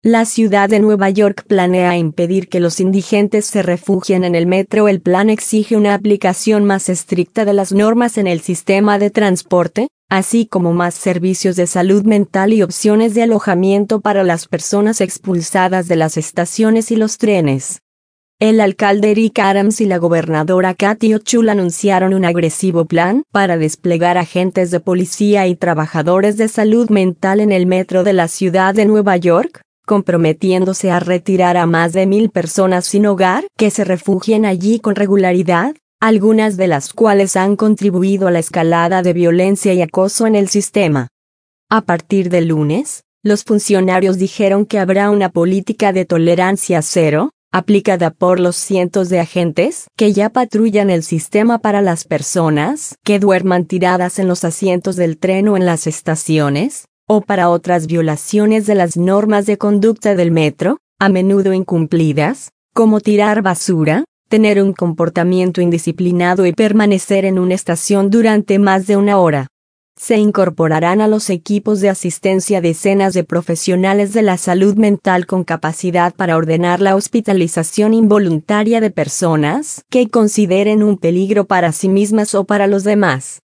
La ciudad de Nueva York planea impedir que los indigentes se refugien en el metro. El plan exige una aplicación más estricta de las normas en el sistema de transporte, así como más servicios de salud mental y opciones de alojamiento para las personas expulsadas de las estaciones y los trenes. El alcalde Eric Adams y la gobernadora Kathy Hochul anunciaron un agresivo plan para desplegar agentes de policía y trabajadores de salud mental en el metro de la ciudad de Nueva York, comprometiéndose a retirar a más de 1,000 personas sin hogar que se refugien allí con regularidad, algunas de las cuales han contribuido a la escalada de violencia y acoso en el sistema. A partir del lunes, los funcionarios dijeron que habrá una política de tolerancia cero, aplicada por los cientos de agentes que ya patrullan el sistema para las personas que duerman tiradas en los asientos del tren o en las estaciones, o para otras violaciones de las normas de conducta del metro, a menudo incumplidas, como tirar basura, tener un comportamiento indisciplinado y permanecer en una estación durante más de una hora. Se incorporarán a los equipos de asistencia decenas de profesionales de la salud mental con capacidad para ordenar la hospitalización involuntaria de personas que consideren un peligro para sí mismas o para los demás.